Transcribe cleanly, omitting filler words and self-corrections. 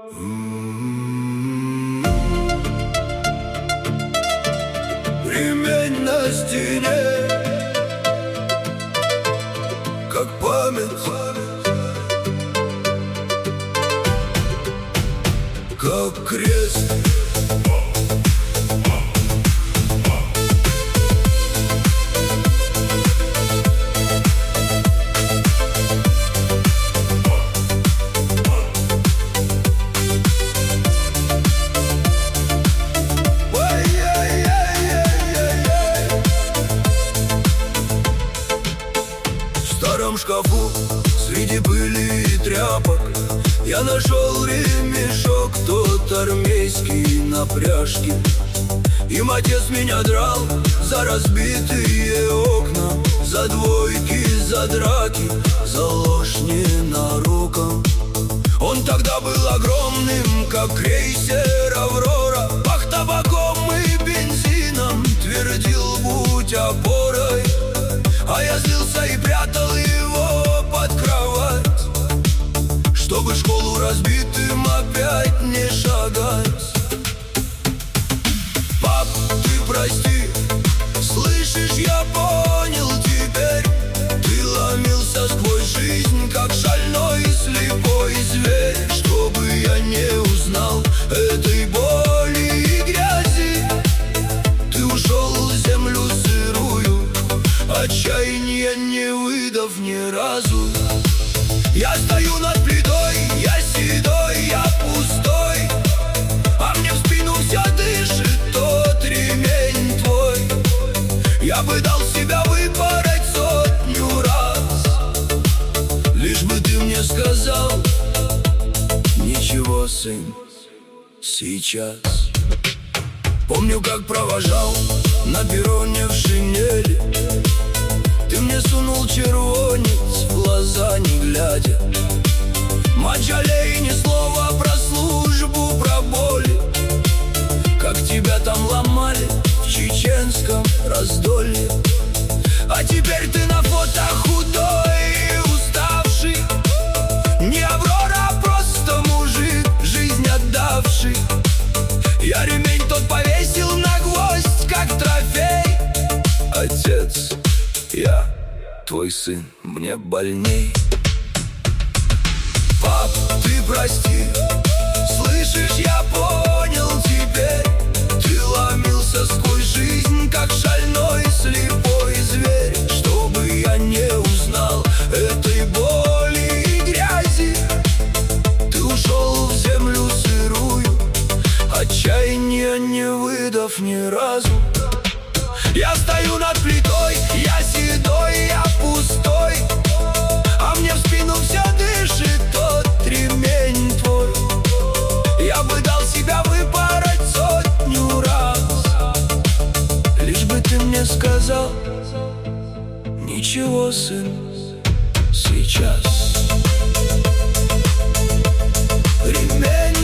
Ремень на стене, как память, как крест. В старом шкафу среди пыли и тряпок я нашел ремешок, тот армейский на пряжке. Им отец меня драл за разбитые окна, за двойки, за драки, за ложь ненароком. Он тогда был огромным, как крейсер «Аврора», пах табаком и бензином, твердил: будь опорой. А я злился и прятал его под кровать, чтобы в школу разбитым опять не шагать. Пап, ты прости, слышишь, я понял теперь. Ты ломился сквозь жизнь, как шальной и слепой зверь, чтобы я не узнал этой боли и грязи. Ты ушел в землю сырую, отчаяния не выдав ни разу. Я стою над плитой, я седой, я пустой, а мне в спину все дышит тот ремень твой. Я бы дал себя выпороть 100 раз, лишь бы ты мне сказал: ничего, сын, сейчас. Помню, как провожал на перроне в шинели, ты мне сунул червонец в глаза не глядя. Мать, жалей, ни слова про службу, про боли, как тебя там ломали в чеченском раздолье. А теперь ты на фото худой и уставший, не Аврора, а просто мужик, жизнь отдавший. Я ремень тот повесил на гвоздь, как трофей. Отец, я твой сын, мне больней. Пап, ты прости, слышишь, я понял теперь. Ты ломился сквозь жизнь, как шальной слепой зверь, чтобы я не узнал этой боли и грязи. Ты ушел в землю сырую, отчаяния не выдав ни разу. Я стою над плитой, я седой, я пустой, а мне в спину все дышит тот ремень твой. Я бы дал себя выпороть 100 раз, лишь бы ты мне сказал: ничего, сын, сейчас. Ремень